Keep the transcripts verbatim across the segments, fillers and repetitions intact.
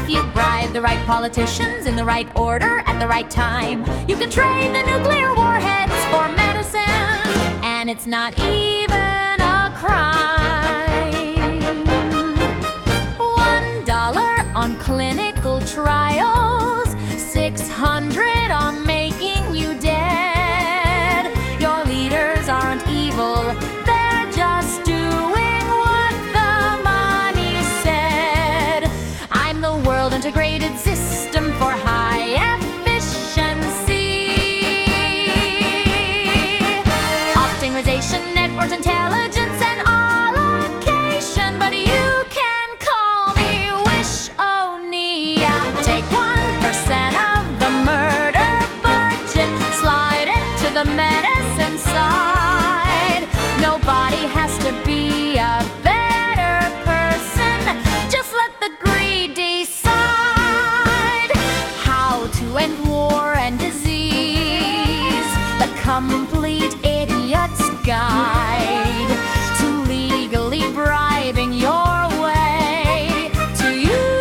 If you bribe the right politicians in the right order at the right time, you can trade the nuclear warheads for medicine, and it's not even a crime. One dollar on clinical trials, six hundred on making you dead. Your leaders aren't evil, they're just doing what the money said. I'm the world integrated system for high efficiency. Optimization, network intelligence, and allocation. But you can call me Wish-O-Nia. Take one percent of the murder budget, slide it to the medicine side. Nobody has to be a better person. Just let the greed decide how to end war and disease. The complete idiot's guide to legally bribing your way to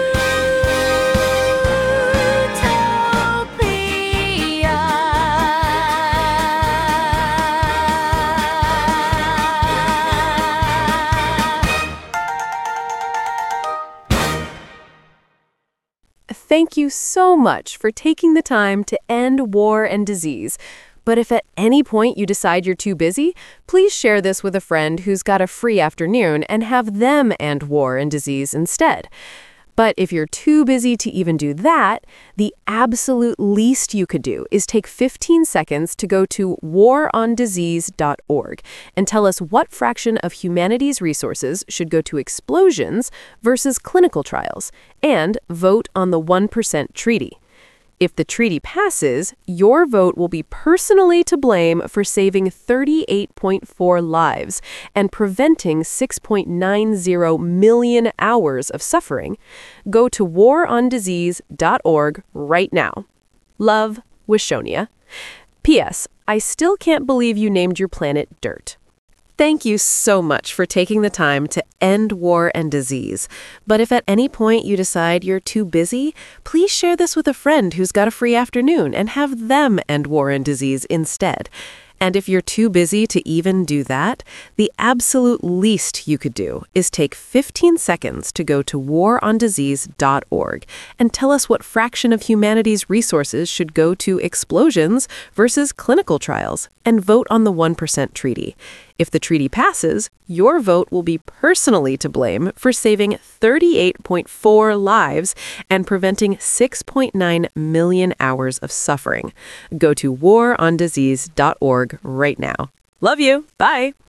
Thank you so much for taking the time to end war and disease. But if at any point you decide you're too busy, please share this with a friend who's got a free afternoon and have them end war and disease instead. But if you're too busy to even do that, the absolute least you could do is take fifteen seconds to go to war on disease dot org and tell us what fraction of humanity's resources should go to explosions versus clinical trials, and vote on the one percent treaty. If the treaty passes, your vote will be personally to blame for saving thirty-eight point four lives and preventing six point nine zero million hours of suffering. Go to war on disease dot org right now. Love, Wish-O-Nia. P S. I still can't believe you named your planet Dirt. Thank you so much for taking the time to end war and disease. But if at any point you decide you're too busy, please share this with a friend who's got a free afternoon and have them end war and disease instead. And if you're too busy to even do that, the absolute least you could do is take fifteen seconds to go to war on disease dot org and tell us what fraction of humanity's resources should go to explosions versus clinical trials, and vote on the one percent treaty. If the treaty passes, your vote will be personally to blame for saving thirty-eight point four lives and preventing six point nine million hours of suffering. Go to war on disease dot org right now. Love you. Bye.